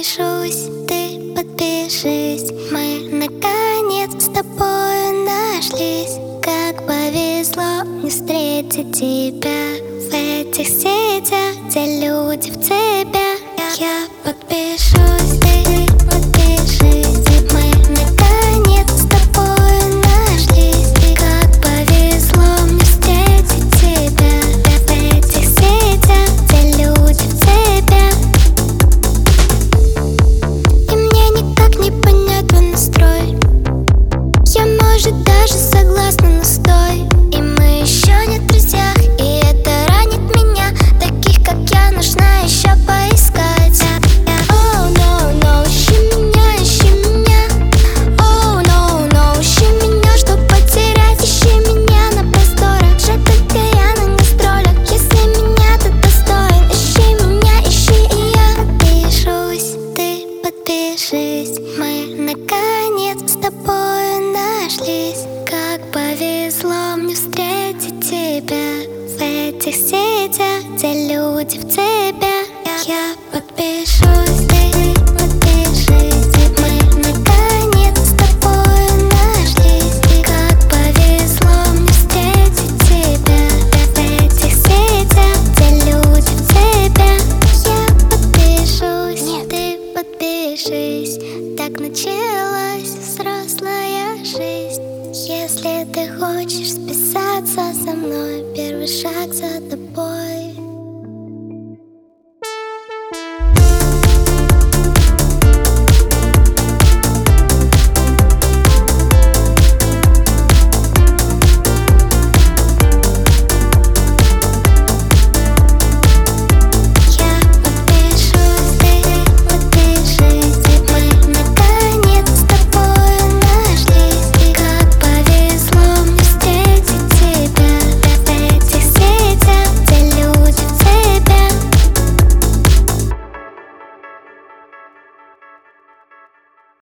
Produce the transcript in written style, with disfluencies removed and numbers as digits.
подпишусь, ты подпишись. Мы наконец с тобой нашлись. Как повезло мне встретить тебя в этих сетях, где люди в цепях. Я подпишусь, ты подпишись. Мы наконец с тобой нашлись. Как повезло мне встретить тебя в этих сетях, где люди в цепях. И мне никак не понять твой настрой. Я, может, даже согласна, но стой. И мы еще не в друзьях, и это ранит меня. Таких, как я, нужно еще поискать. Oh, no, no, ищи меня, ищи меня. Oh, no, no, ищи меня, чтоб потерять. Ищи меня на просторах, же только я на гастролях. Если меня ты достоин, ищи меня, ищи, и я подпишусь, ты подпишись. Мы наконец с тобой нашлись. Как повезло мне встретить тебя в этих сетях, где люди в цепях. Я подпишусь, ты подпишись. Мы наконец с тобой нашлись. Как повезло мне встретить тебя в этих сетях, где люди в цепях. Я подпишусь, ты подпишись. Так началась взрослая жизнь. Если ты хочешь списаться со мной, первый шаг за тобой.